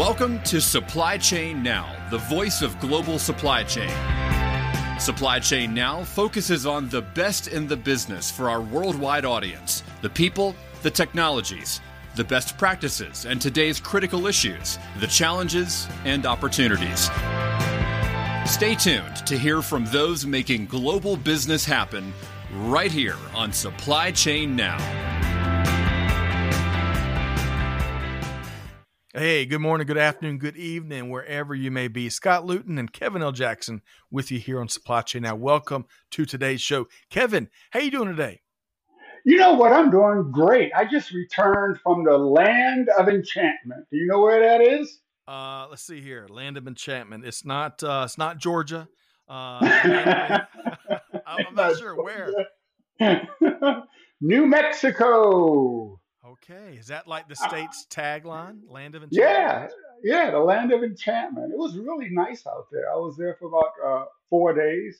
Welcome to Supply Chain Now, the voice of global supply chain. Supply Chain Now focuses on the best in the business for our worldwide audience, the people, the technologies, the best practices, and today's critical issues, the challenges and opportunities. Stay tuned to hear from those making global business happen right here on Supply Chain Now. Hey, good morning, good afternoon, good evening, wherever you may be. Scott Luton and Kevin L. Jackson with you here on Supply Chain Now. Welcome to today's show. Kevin, how you doing today? You know what? I'm doing great. I just returned from the land of enchantment. Do you know where that is? Let's see here. Land of Enchantment. It's not Georgia. I'm not sure where. New Mexico. Okay. Is that like the state's tagline? Land of Enchantment? Yeah, the land of enchantment. It was really nice out there. I was there for about 4 days,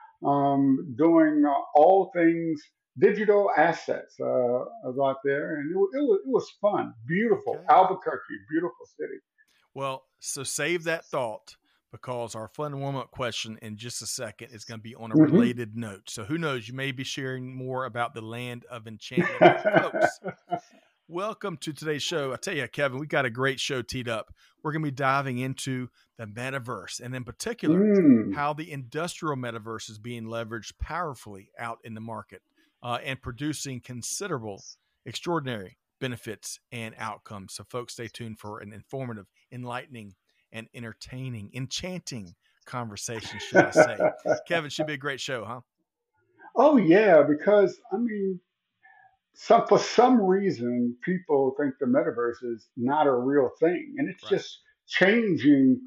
doing all things digital assets. I was out there, and it was fun. Beautiful. Okay. Albuquerque, beautiful city. Well, so save that thought because our fun warm-up question in just a second is going to be on a related note. So who knows, you may be sharing more about the land of enchantment with folks. Welcome to today's show. I tell you, Kevin, we got a great show teed up. We're going to be diving into the metaverse, and in particular, how the industrial metaverse is being leveraged powerfully out in the market and producing considerable, extraordinary benefits and outcomes. So folks, stay tuned for an informative, enlightening, and entertaining, enchanting conversation, should I say. Kevin, should be a great show, huh? Oh yeah, because I mean, for some reason, people think the metaverse is not a real thing, and it's Right. just changing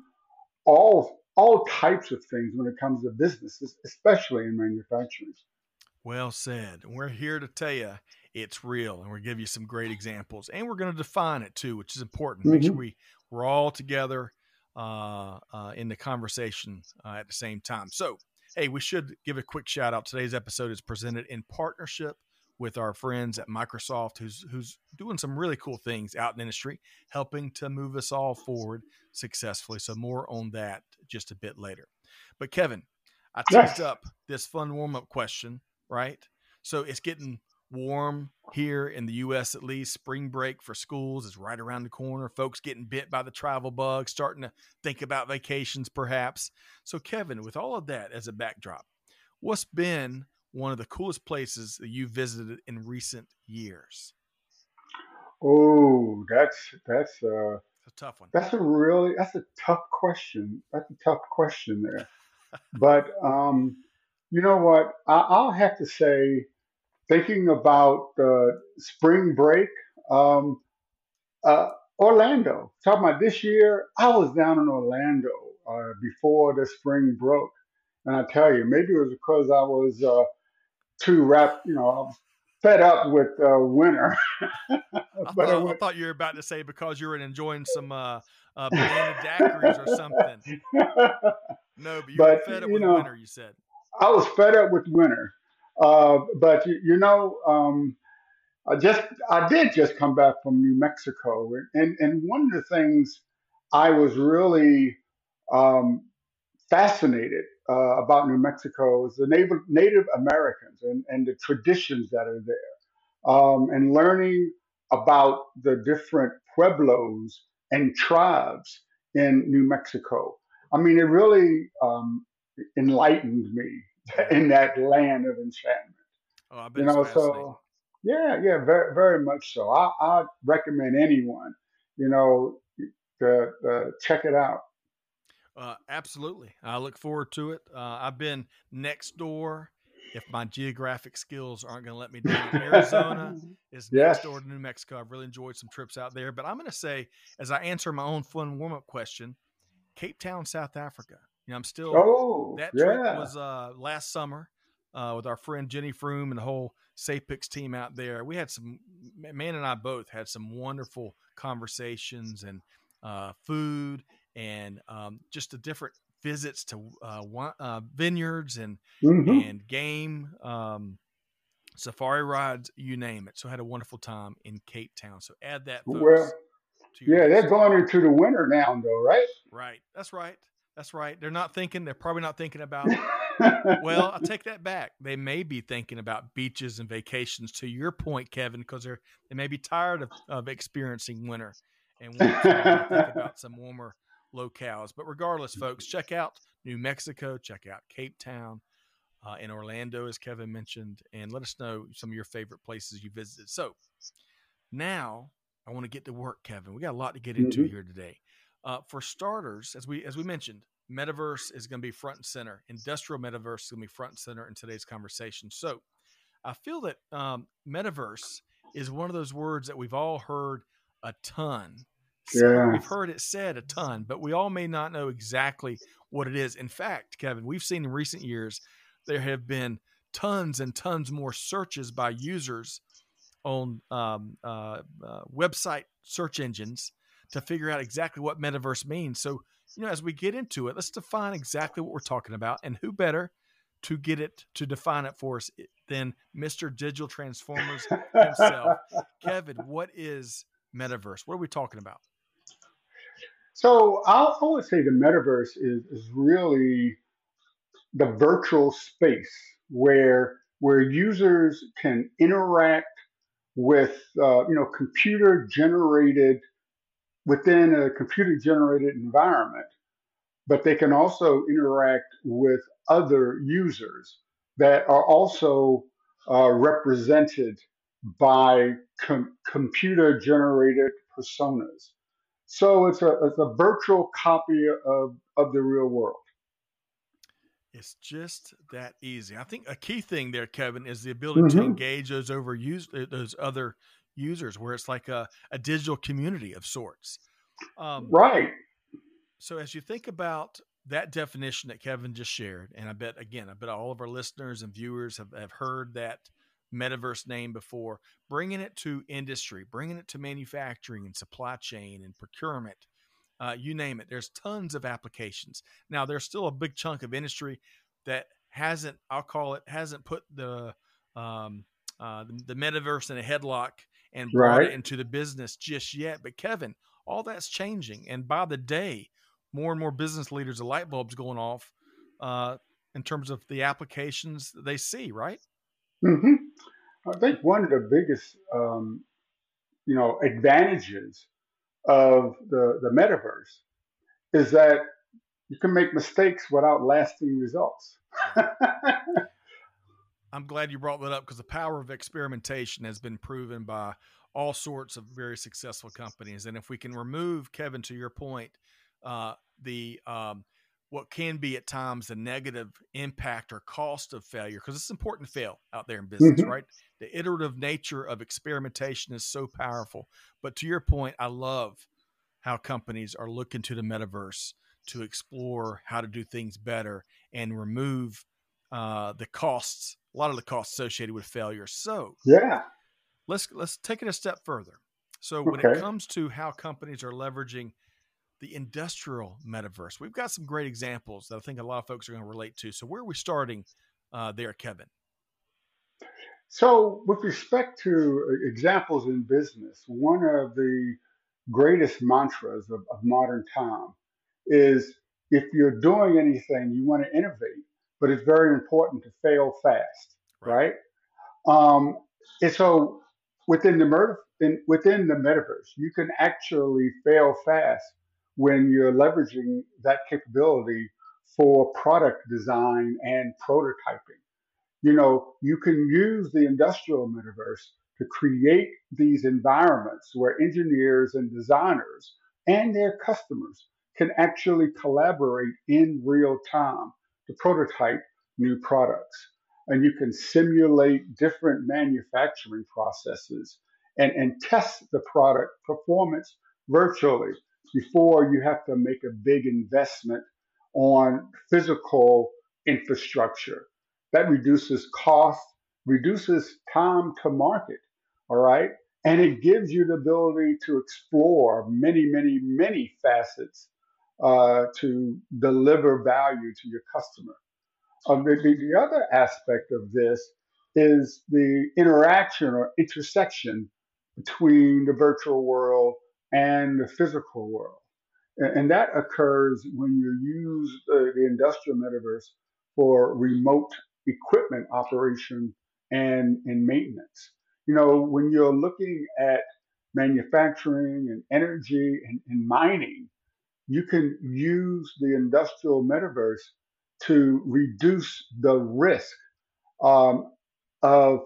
all types of things when it comes to businesses, especially in manufacturing. Well said. We're here to tell you it's real, and we'll give you some great examples, and we're going to define it too, which is important. Make sure we're all together in the conversation at the same time. So, hey, we should give a quick shout out. Today's episode is presented in partnership with our friends at Microsoft, who's doing some really cool things out in the industry, helping to move us all forward successfully. So more on that just a bit later. But Kevin, I teased up this fun warm-up question, right? So it's getting warm here in the U.S. at least. Spring break for schools is right around the corner. Folks getting bit by the travel bug, starting to think about vacations perhaps. So Kevin, with all of that as a backdrop, what's been one of the coolest places that you visited in recent years? Oh, that's It's a tough one. that's a tough question. That's a tough question there. But you know what? I'll have to say, thinking about spring break, um, Orlando. Talking about this year, I was down in Orlando before the spring broke, and I tell you, maybe it was because I was too wrapped. I was fed up with winter. But I thought you were about to say because you were enjoying some banana daiquiris or something. No, but you were fed up with winter, you said. I was fed up with winter. But I did just come back from New Mexico, and one of the things I was really um, fascinated about New Mexico is the Native Americans and the traditions that are there, and learning about the different pueblos and tribes in New Mexico. I mean, it really enlightened me in that land of enchantment. Oh, I bet it's fascinating. So yeah, very, very much so. I recommend anyone, you know, to check it out. Absolutely. I look forward to it. I've been next door. If my geographic skills aren't going to let me down, Arizona is next door to New Mexico. I've really enjoyed some trips out there. But I'm going to say, as I answer my own fun warm-up question, Cape Town, South Africa. I'm still, that trip was last summer with our friend Jenny Froome and the whole SAPIX team out there. We had Man and I both had some wonderful conversations and food and just the different visits to vineyards and game, safari rides, you name it. So I had a wonderful time in Cape Town. So add that, folks. to your Yeah, list. they're going into the winter now, though, right? Right. That's right. That's right. They're probably not thinking about, well, I take that back. They may be thinking about beaches and vacations, to your point, Kevin, because they may be tired of experiencing winter and want to think about some warmer locales. But regardless, folks, check out New Mexico, check out Cape Town, in Orlando, as Kevin mentioned, and let us know some of your favorite places you visited. So now I want to get to work, Kevin. We got a lot to get into here today. For starters, as we mentioned, metaverse is going to be front and center. Industrial metaverse is going to be front and center in today's conversation. So I feel that metaverse is one of those words that we've all heard a ton. Yeah. We've heard it said a ton, but we all may not know exactly what it is. In fact, Kevin, we've seen in recent years there have been tons and tons more searches by users on website search engines to figure out exactly what metaverse means. So, as we get into it, let's define exactly what we're talking about, and who better to define it for us than Mr. Digital Transformers himself. Kevin, what is metaverse? What are we talking about? So I would say the metaverse is really the virtual space where users can interact with computer generated within a computer generated environment, but they can also interact with other users that are also represented by computer generated personas. So it's a virtual copy of the real world. It's just that easy. I think a key thing there, Kevin, is the ability to engage those other users, where it's like a digital community of sorts. Right. So as you think about that definition that Kevin just shared, and I bet all of our listeners and viewers have heard that metaverse name before, bringing it to industry, bringing it to manufacturing and supply chain and procurement, you name it. There's tons of applications. Now, there's still a big chunk of industry that hasn't put the metaverse in a headlock and brought it into the business just yet. But Kevin, all that's changing. And by the day, more and more business leaders, the light bulbs going off in terms of the applications that they see, right? Mm-hmm. I think one of the biggest, advantages of the metaverse is that you can make mistakes without lasting results. I'm glad you brought that up, because the power of experimentation has been proven by all sorts of very successful companies. And if we can remove, Kevin, to your point, what can be at times the negative impact or cost of failure, because it's important to fail out there in business, right? The iterative nature of experimentation is so powerful. But to your point, I love how companies are looking to the metaverse to explore how to do things better and remove the costs, a lot of the costs associated with failure. So yeah, let's take it a step further. So when it comes to how companies are leveraging the industrial metaverse, we've got some great examples that I think a lot of folks are going to relate to. So where are we starting there, Kevin? So with respect to examples in business, one of the greatest mantras of modern time is, if you're doing anything, you want to innovate, but it's very important to fail fast, right? And so within the metaverse, you can actually fail fast when you're leveraging that capability for product design and prototyping. You can use the industrial metaverse to create these environments where engineers and designers and their customers can actually collaborate in real time to prototype new products. And you can simulate different manufacturing processes and test the product performance virtually before you have to make a big investment on physical infrastructure. That reduces cost, reduces time to market, all right? And it gives you the ability to explore many, many, many facets to deliver value to your customer. The other aspect of this is the interaction or intersection between the virtual world and the physical world. And that occurs when you use the industrial metaverse for remote equipment operation and maintenance. When you're looking at manufacturing and energy and mining, you can use the industrial metaverse to reduce the risk um, of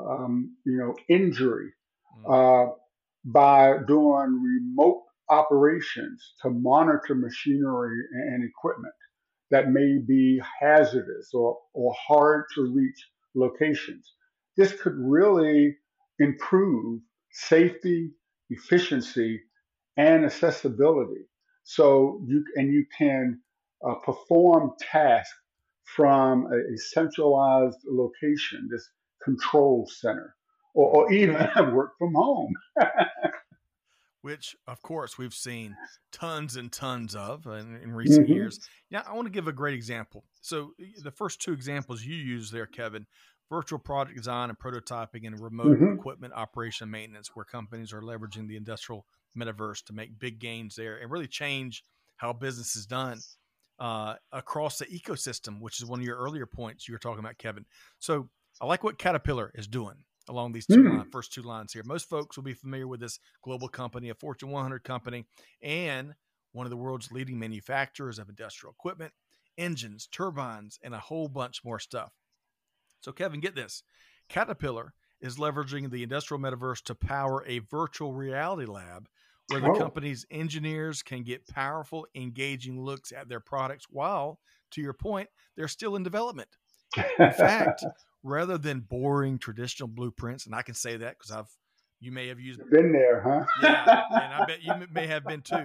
injury uh, by doing remote operations to monitor machinery and equipment that may be hazardous or hard to reach locations. This could really improve safety, efficiency, and accessibility. So you can perform tasks from a centralized location, this control center, or even work from home. Which, of course, we've seen tons and tons of in recent years. Now, I want to give a great example. So the first two examples you use there, Kevin, virtual product design and prototyping and remote equipment operation and maintenance, where companies are leveraging the industrial metaverse to make big gains there and really change how business is done across the ecosystem, which is one of your earlier points you were talking about, Kevin. So I like what Caterpillar is doing along these first two lines here. Most folks will be familiar with this global company, a Fortune 100 company, and one of the world's leading manufacturers of industrial equipment, engines, turbines, and a whole bunch more stuff. So, Kevin, get this. Caterpillar is leveraging the industrial metaverse to power a virtual reality lab where the company's engineers can get powerful, engaging looks at their products while, to your point, they're still in development. In fact, rather than boring traditional blueprints, and I can say that because you may have used been there, huh? Yeah, and I bet you may have been too.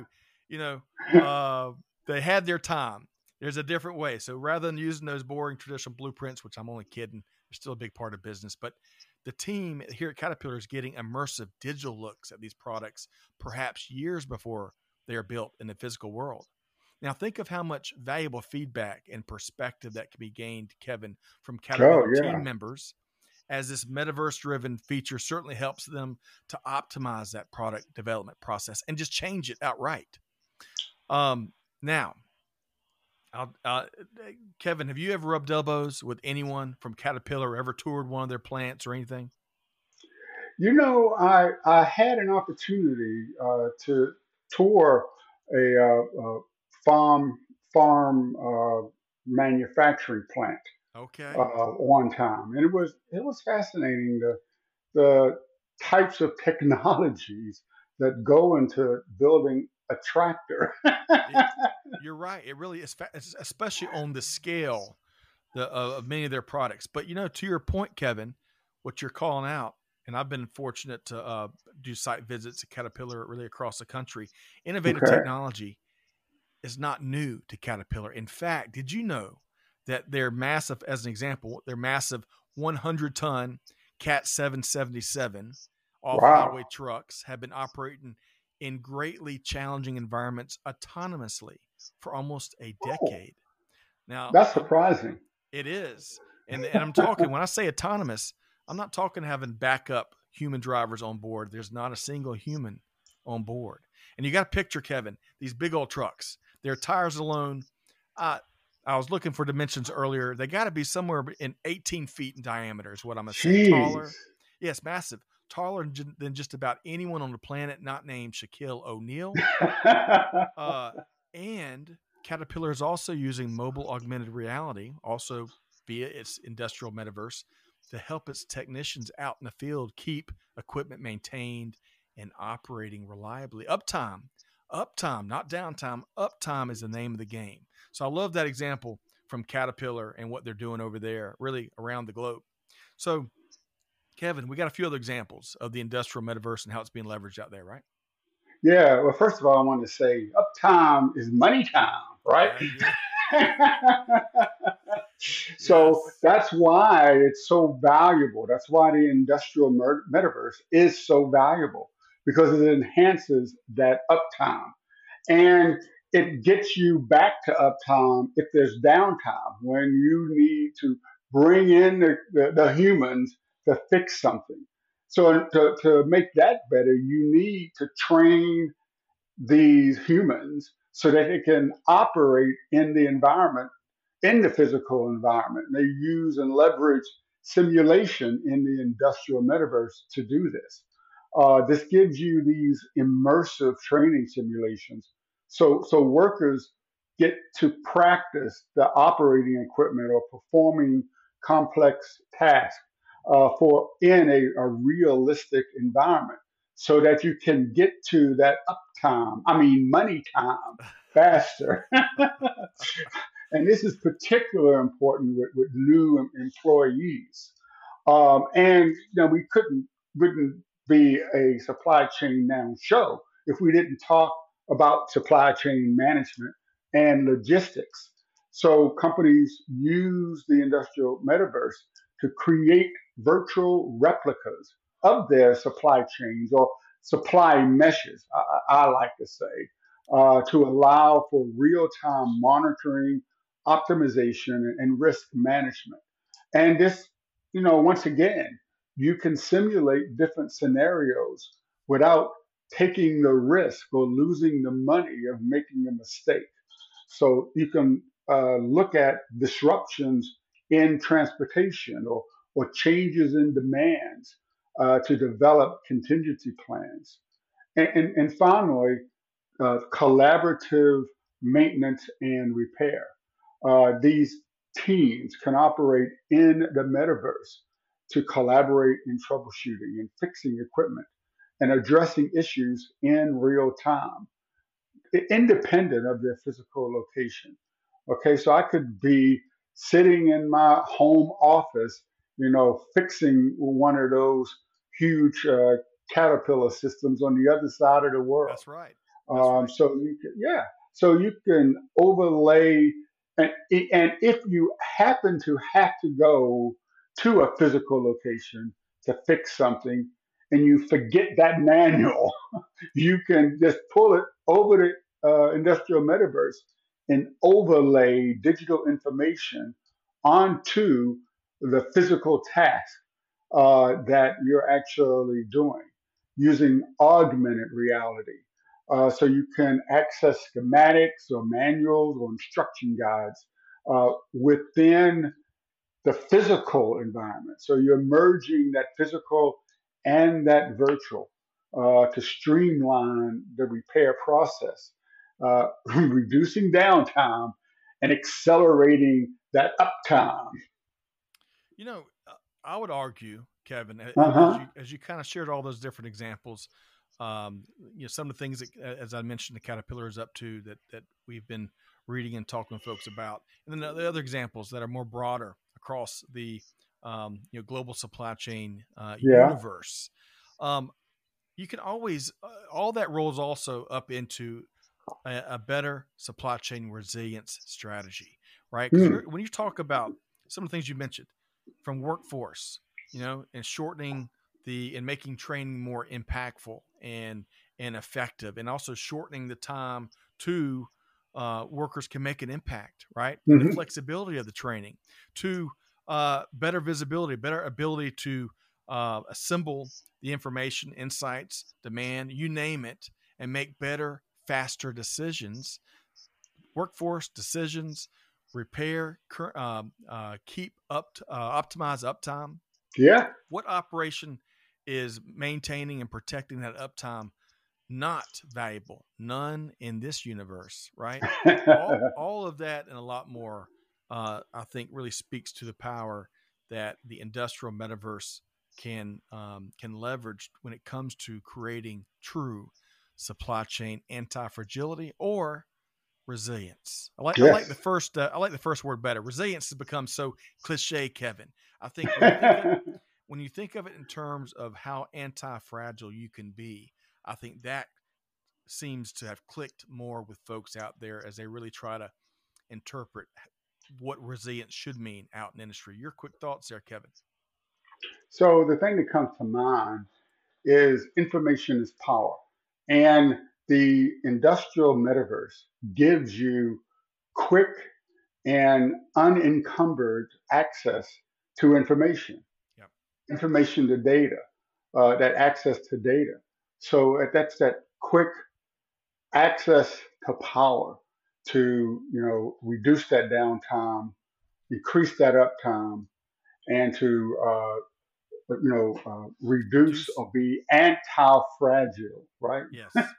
They had their time. There's a different way. So rather than using those boring traditional blueprints, which I'm only kidding, they're still a big part of business. But the team here at Caterpillar is getting immersive digital looks at these products, perhaps years before they are built in the physical world. Now, think of how much valuable feedback and perspective that can be gained, Kevin, from Caterpillar team members, as this metaverse-driven feature certainly helps them to optimize that product development process and just change it outright. Now, Kevin, have you ever rubbed elbows with anyone from Caterpillar or ever toured one of their plants or anything? I had an opportunity to tour a farm manufacturing plant. Okay. One time, and it was fascinating the types of technologies that go into building a tractor. You're right. It really is, especially on the scale of many of their products. But to your point, Kevin, what you're calling out, and I've been fortunate to do site visits at Caterpillar really across the country. Innovative technology is not new to Caterpillar. In fact, did you know that their massive, as an example, their massive 100-ton Cat 777 off-highway trucks have been operating in greatly challenging environments autonomously for almost a decade. Now, that's surprising. It is. And I'm talking, when I say autonomous, I'm not talking having backup human drivers on board. There's not a single human on board. And you got to picture, Kevin, these big old trucks, their tires alone. I was looking for dimensions earlier. They got to be somewhere in 18 feet in diameter is what I'm going to say. Taller. Yes, massive. Taller than just about anyone on the planet not named Shaquille O'Neal. And Caterpillar is also using mobile augmented reality, also via its industrial metaverse, to help its technicians out in the field keep equipment maintained and operating reliably. Uptime, not downtime. Uptime is the name of the game. So I love that example from Caterpillar and what they're doing over there, really around the globe. So, Kevin, we got a few other examples of the industrial metaverse and how it's being leveraged out there, right? Yeah. Well, first of all, I want to say uptime is money time, right? So that's why it's so valuable. That's why the industrial metaverse is so valuable, because it enhances that uptime. And it gets you back to uptime if there's downtime, when you need to bring in the humans to fix something. So to make that better, you need to train these humans so that it can operate in the environment, in the physical environment. They use and leverage simulation in the industrial metaverse to do this. This gives you these immersive training simulations. So workers get to practice the operating equipment or performing complex tasks for in a realistic environment so that you can get to that uptime, I mean, money time faster. And this is particularly important with new employees. And we wouldn't be a supply chain now show if we didn't talk about supply chain management and logistics. So companies use the industrial metaverse to create virtual replicas of their supply chains or supply meshes, I like to say, to allow for real time monitoring, optimization, and risk management. And this, once again, you can simulate different scenarios without taking the risk or losing the money of making a mistake. So you can look at disruptions in transportation or changes in demands to develop contingency plans. And finally, collaborative maintenance and repair. These teams can operate in the metaverse to collaborate in troubleshooting and fixing equipment and addressing issues in real time, independent of their physical location. Okay, so I could be sitting in my home office, fixing one of those huge Caterpillar systems on the other side of the world. That's right. That's right. So you can overlay, and if you happen to have to go to a physical location to fix something, and you forget that manual, you can just pull it over the industrial metaverse and overlay digital information onto the physical task that you're actually doing using augmented reality. So you can access schematics or manuals or instruction guides within the physical environment. So you're merging that physical and that virtual to streamline the repair process, reducing downtime and accelerating that uptime. I would argue, Kevin, as you kind of shared all those different examples, some of the things that, as I mentioned, the Caterpillar is up to that we've been reading and talking with folks about, and then the other examples that are more broader across the global supply chain universe. You can always all that rolls also up into a better supply chain resilience strategy, right? Because when you talk about some of the things you mentioned, from workforce, and shortening and making training more impactful and effective, and also shortening the time to workers can make an impact, right? And the flexibility of the training to better visibility, better ability to assemble the information, insights, demand, you name it, and make better, faster decisions, workforce decisions, repair, keep up, optimize uptime. Yeah. What operation is maintaining and protecting that uptime not valuable? None in this universe, right? all of that and a lot more, I think, really speaks to the power that the industrial metaverse can leverage when it comes to creating true supply chain anti-fragility or resilience. I like the first word better. Resilience has become so cliche, Kevin. I think when you think of it in terms of how anti-fragile you can be, I think that seems to have clicked more with folks out there as they really try to interpret what resilience should mean out in industry. Your quick thoughts there, Kevin. So the thing that comes to mind is information is power. And the industrial metaverse gives you quick and unencumbered access to information, information to data, that access to data. So that's that quick access to power to, reduce that downtime, increase that uptime, and to, reduce Reduce, or be anti-fragile, right? yes.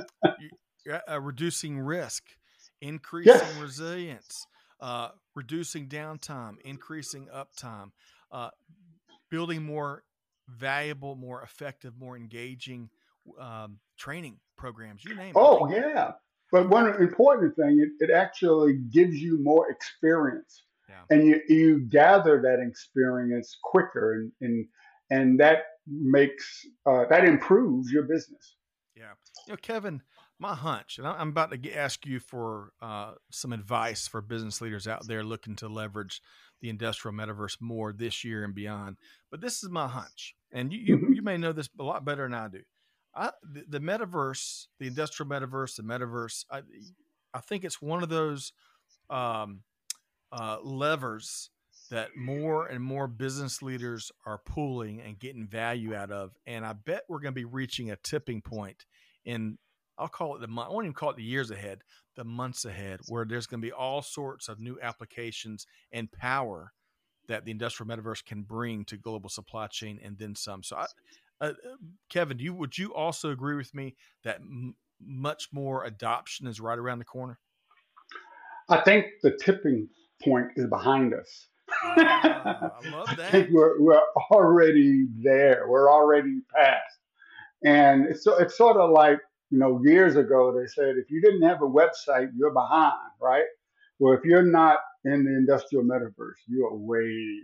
Reducing risk, Yes. increasing resilience, reducing downtime, increasing uptime, uh, building more valuable, more effective, more engaging training programs. You name it. I Oh, think yeah. But you one got the important thing, it actually gives you more experience, yeah. and you gather that experience quicker, and that makes that improves your business. Yeah. Kevin, my hunch, and I'm about to ask you for some advice for business leaders out there looking to leverage the industrial metaverse more this year and beyond. But this is my hunch, and you may know this a lot better than I do. The metaverse, the industrial metaverse, the metaverse, I think it's one of those um, levers that more and more business leaders are pulling and getting value out of. And I bet we're going to be reaching a tipping point in, I'll call it the month, I won't even call it the years ahead, the months ahead, where there's going to be all sorts of new applications and power that the industrial metaverse can bring to global supply chain and then some. So, Kevin, would you also agree with me that much more adoption is right around the corner? I think the tipping point is behind us. Ah, I love I think that. we're already there. We're already past. And it's sort of like, years ago they said if you didn't have a website, you're behind, right? Well, if you're not in the industrial metaverse, you are way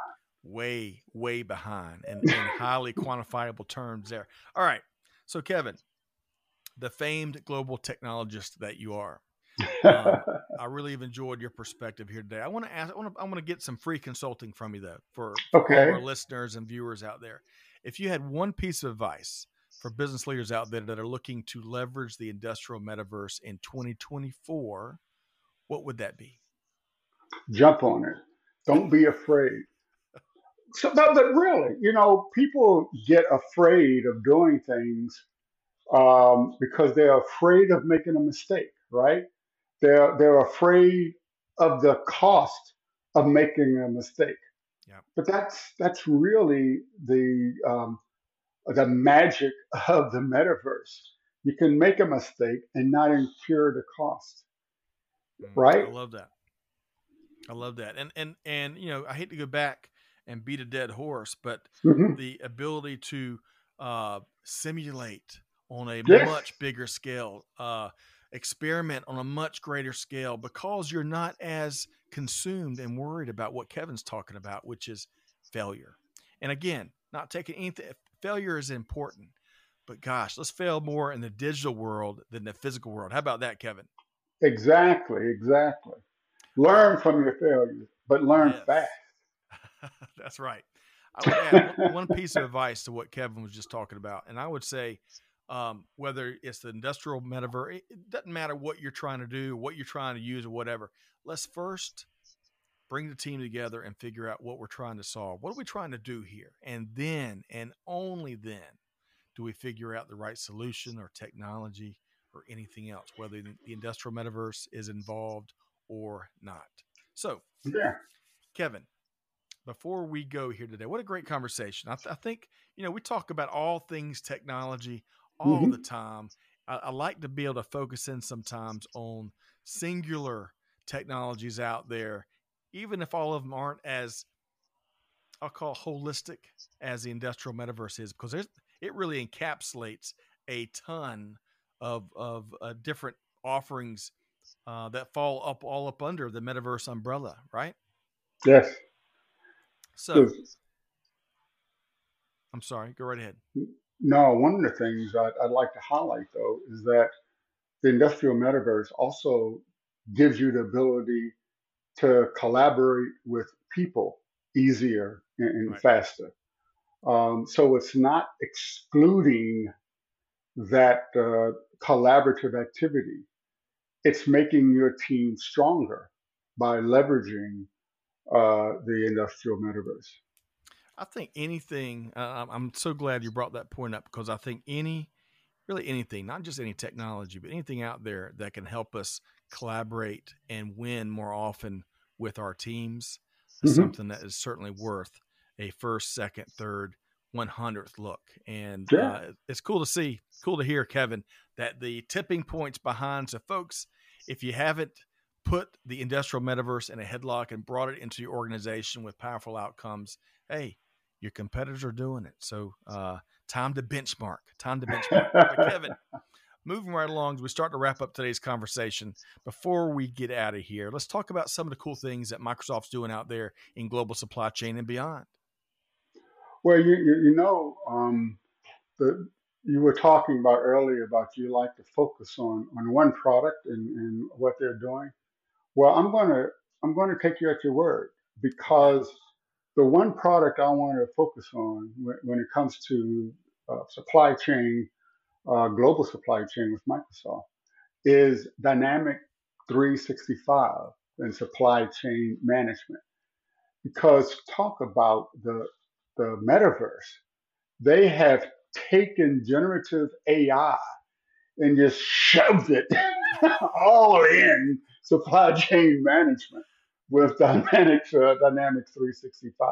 Way behind and in highly quantifiable terms there. All right. So, Kevin, the famed global technologist that you are, behind. I really have enjoyed your perspective here today. I want to ask, I want to get some free consulting from you though, for all of our Okay. listeners and viewers out there. If you had one piece of advice for business leaders out there that are looking to leverage the industrial metaverse in 2024, what would that be? Jump on it. Don't be afraid. So, but really, people get afraid of doing things because they're afraid of making a mistake, right? They're afraid of the cost of making a mistake. Yeah. But that's really the magic of the metaverse. You can make a mistake and not incur the cost, I right? love that. I love that. And I hate to go back and beat a dead horse, but Hmm. the ability to simulate on a Yes, much bigger scale, experiment on a much greater scale, because you're not as consumed and worried about what Kevin's talking about, which is failure. And again, not taking anything. Failure is important, but gosh, let's fail more in the digital world than the physical world. How about that, Kevin? exactly. All right. Learn from your failures, but learn fast. Yes. That's right. I would add one piece of advice to what Kevin was just talking about, and I would say, whether it's the industrial metaverse, it doesn't matter what you're trying to do, what you're trying to use, or whatever. Let's first bring the team together and figure out what we're trying to solve. What are we trying to do here? And then, and only then, do we figure out the right solution or technology or anything else, whether the industrial metaverse is involved or not. So, Yeah. Kevin, before we go here today, what a great conversation. I think, we talk about all things technology all the Hmm. time. I like to be able to focus in sometimes on singular technologies out there, even if all of them aren't as, I'll call, holistic as the industrial metaverse is, because it really encapsulates a ton of different offerings that fall all up under the metaverse umbrella, right? Yes. So, 'Cause, I'm sorry, go right ahead. no, one of the things I'd like to highlight though is that the industrial metaverse also gives you the ability to collaborate with people easier and Right. faster. So it's not excluding that collaborative activity. It's making your team stronger by leveraging the industrial metaverse. I think anything. I'm so glad you brought that point up, because I think any really anything, not just any technology, but anything out there that can help us collaborate and win more often with our teams is Mm-hmm. something that is certainly worth a first, second, third, 100th look. And Yeah. it's cool to see, cool to hear, Kevin, that the tipping point's behind. So, folks, if you haven't put the industrial metaverse in a headlock and brought it into your organization with powerful outcomes, hey, your competitors are doing it. So, time to benchmark. But, Kevin, moving right along as we start to wrap up today's conversation, before we get out of here, let's talk about some of the cool things that Microsoft's doing out there in global supply chain and beyond. Well, the you were talking about earlier about you like to focus on one product and what they're doing. Well, I'm gonna take you at your word, Okay. because the one product I want to focus on when it comes to supply chain, global supply chain with Microsoft, is Dynamic 365 and supply chain management. Because talk about the metaverse, they have taken generative AI and just shoved it all in supply chain management with Dynamics 365.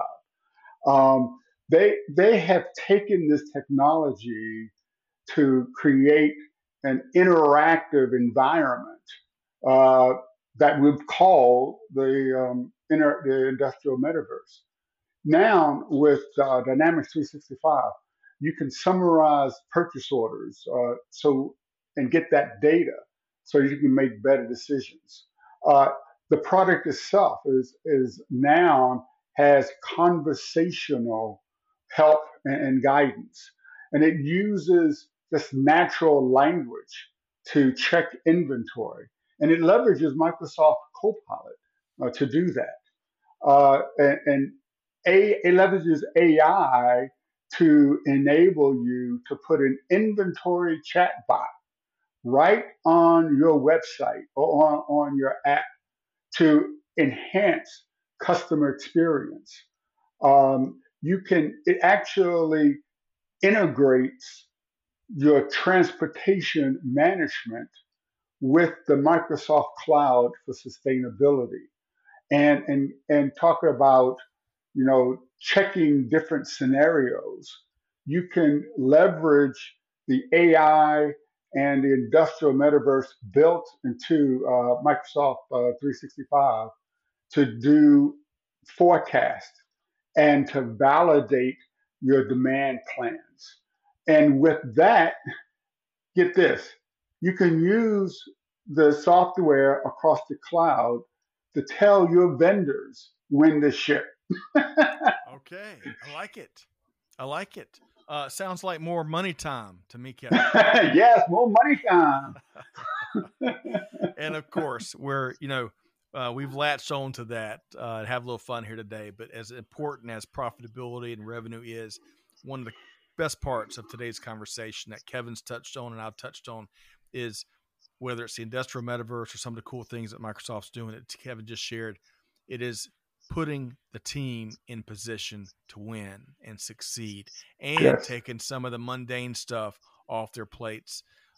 They have taken this technology to create an interactive environment uh, that we've called the industrial metaverse. Now, with Dynamics 365, you can summarize purchase orders and get that data so you can make better decisions. Uh, the product itself is now has conversational help and guidance, and it uses this natural language to check inventory, and it leverages Microsoft Copilot to do that. And it leverages AI to enable you to put an inventory chatbot right on your website or on your app to enhance customer experience. It actually integrates your transportation management with the Microsoft Cloud for sustainability, and talk about checking different scenarios. You can leverage the AI and the industrial metaverse built into Microsoft 365 to do forecast and to validate your demand plans. And with that, get this, you can use the software across the cloud to tell your vendors when to ship. Okay. I like it. Sounds like more money time to me, Kevin. Yes, more money time. And of course, we've latched on to that and have a little fun here today. But as important as profitability and revenue is, one of the best parts of today's conversation that Kevin's touched on and I've touched on is whether it's the industrial metaverse or some of the cool things that Microsoft's doing that Kevin just shared, it is putting the team in position to win and succeed and Yes. taking some of the mundane stuff off their plates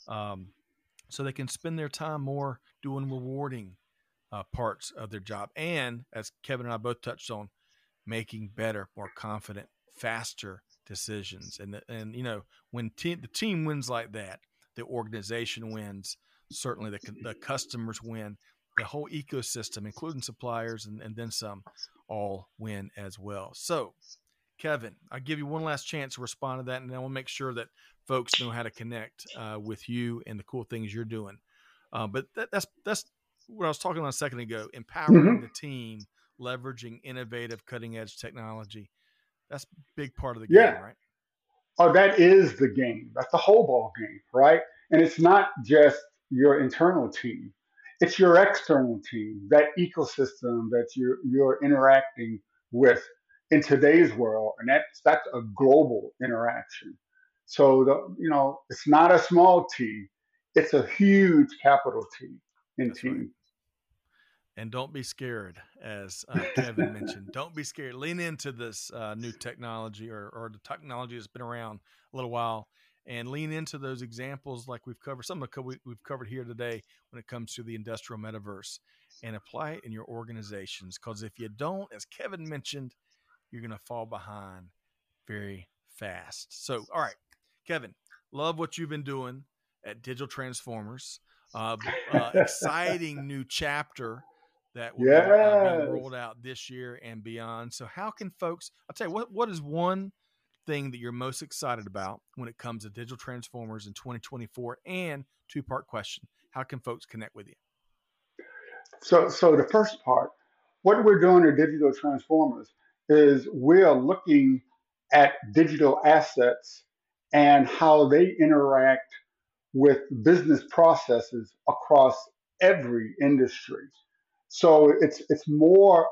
so they can spend their time more doing rewarding parts of their job. And as Kevin and I both touched on, making better, more confident, faster decisions. And when the team wins like that, the organization wins. Certainly the customers win. The whole ecosystem, including suppliers and then some, all win as well. So, Kevin, I'll give you one last chance to respond to that, and then we'll make sure that folks know how to connect with you and the cool things you're doing. But that's what I was talking about a second ago, empowering the team, leveraging innovative, cutting-edge technology. That's a big part of the game, Yeah. right? Oh, that is the game. That's the whole ball game, right? And it's not just your internal team; it's your external team, that ecosystem that you're interacting with in today's world, and that's a global interaction. So it's not a small T; it's a huge capital T in That's right. team. And don't be scared, as Kevin mentioned. Don't be scared. Lean into this new technology or the technology that's been around a little while and lean into those examples like we've covered, some of the we've covered here today when it comes to the industrial metaverse, and apply it in your organizations. Because if you don't, as Kevin mentioned, you're going to fall behind very fast. So, all right, Kevin, love what you've been doing at Digital Transformers. Exciting new chapter that will be rolled out this year and beyond. So how can folks, I'll tell you, what is one thing that you're most excited about when it comes to Digital Transformers in 2024? And two-part question, how can folks connect with you? So the first part, what we're doing at Digital Transformers is we're looking at digital assets and how they interact with business processes across every industry. So it's more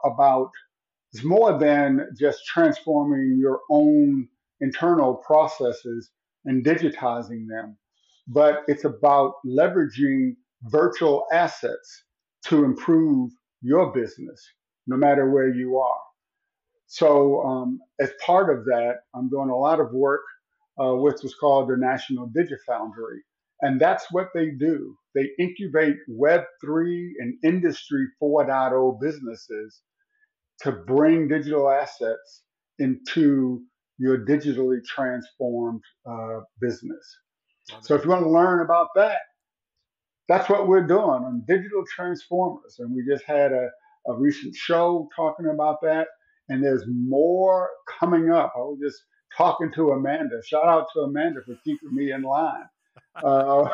than just transforming your own internal processes and digitizing them, but it's about leveraging virtual assets to improve your business, no matter where you are. So as part of that, I'm doing a lot of work with what's called the National DigiFoundry. And that's what they do. They incubate Web3 and Industry 4.0 businesses to bring digital assets into your digitally transformed business. So if you want to learn about that, that's what we're doing on Digital Transformers. And we just had a recent show talking about that. And there's more coming up. I was just talking to Amanda. Shout out to Amanda for keeping me in line. A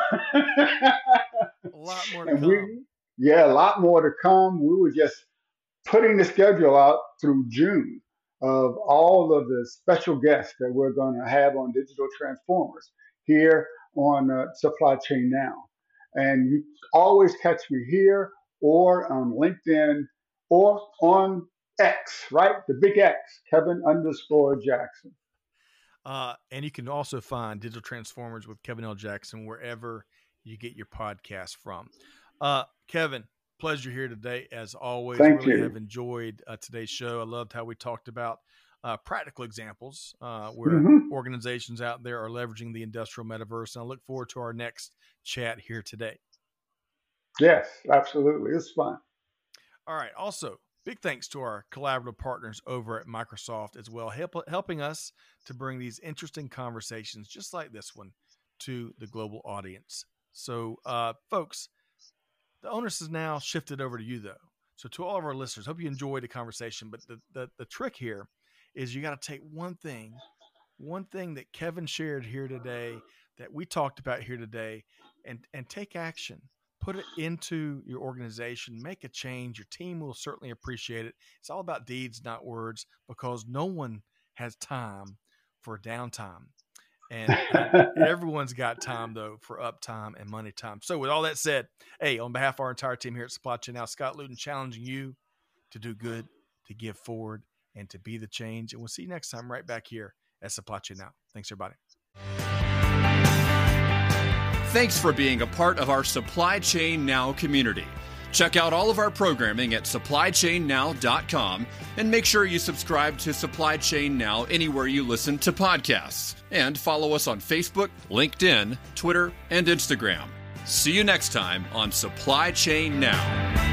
lot more to come. A lot more to come. We were just putting the schedule out through June of all of the special guests that we're going to have on Digital Transformers here on Supply Chain Now. And you always catch me here or on LinkedIn or on X, right? The big X, Kevin_Jackson. And you can also find Digital Transformers with Kevin L. Jackson wherever you get your podcast from. Kevin, pleasure here today as always. Thank you. Have enjoyed today's show. I loved how we talked about practical examples where organizations out there are leveraging the industrial metaverse. And I look forward to our next chat here today. Yes, absolutely. It's fun. All right. Also, big thanks to our collaborative partners over at Microsoft as well, helping us to bring these interesting conversations just like this one to the global audience. So, folks, the onus is now shifted over to you, though. So to all of our listeners, hope you enjoyed the conversation. But the trick here is you got to take one thing that Kevin shared here today, that we talked about here today, and take action. Put it into your organization, make a change. Your team will certainly appreciate it. It's all about deeds, not words, because no one has time for downtime. And everyone's got time, though, for uptime and money time. So with all that said, hey, on behalf of our entire team here at Supply Chain Now, Scott Luton challenging you to do good, to give forward, and to be the change. And we'll see you next time right back here at Supply Chain Now. Thanks, everybody. Thanks for being a part of our Supply Chain Now community. Check out all of our programming at supplychainnow.com and make sure you subscribe to Supply Chain Now anywhere you listen to podcasts. And follow us on Facebook, LinkedIn, Twitter, and Instagram. See you next time on Supply Chain Now.